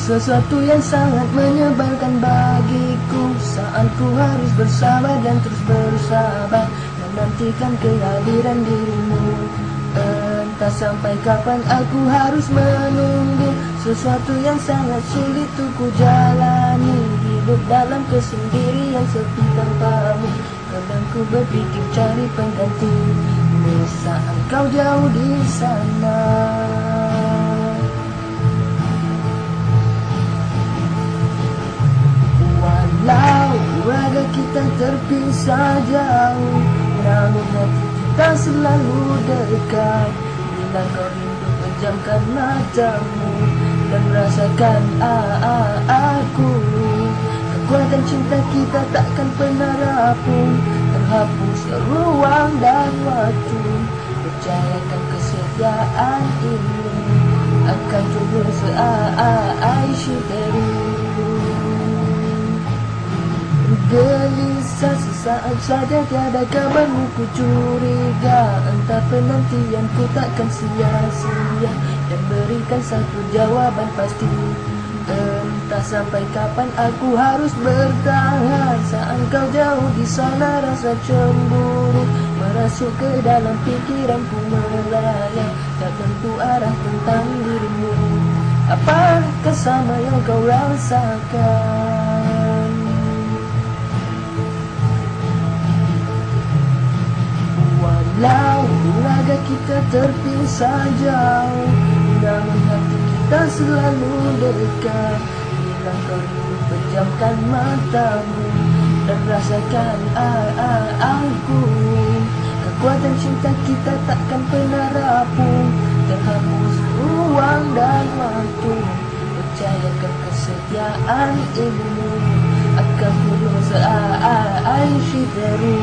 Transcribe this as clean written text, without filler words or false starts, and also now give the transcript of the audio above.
Sesuatu yang sangat menyebalkan bagiku saat ku harus bersabar dan terus bersabar menantikan kehadiran dirimu. Entah sampai kapan aku harus menunggu sesuatu yang sangat sulit untuk ku jalani. Hidup dalam kesendirian sepi tanpamu. Kadang ku berpikir cari pengganti saat kau jauh di sana. Walau raga kita terpisah jauh, namun hati kita selalu dekat. Bila kau rindu pejamkan matamu dan rasakan aku. Kekuatan cinta kita takkan pernah rapuh, terhapus ruang dan waktu. Percayakan kesetiaan ini akan terus aisyiteru. Gelisah sesaat saja tiada kabarmu, ku curiga entah penantianku takkan sia-sia dan berikan satu jawaban pasti. Entah sampai kapan aku harus bertahan saat kau jauh di sana. Rasa cemburu merasuk ke dalam pikiranku melayang, tak tentu arah tentang dirimu. Apakah sama yang kau rasakan? Walau raga kita terpisah jauh, namun hati kita selalu dekat. Bila kau rindu pejamkan matamu dan rasakan aku. Kekuatan cinta kita takkan pernah rapuh, terhapus ruang dan waktu. Percayakan kesetiaan ini akan terus aisyiteru.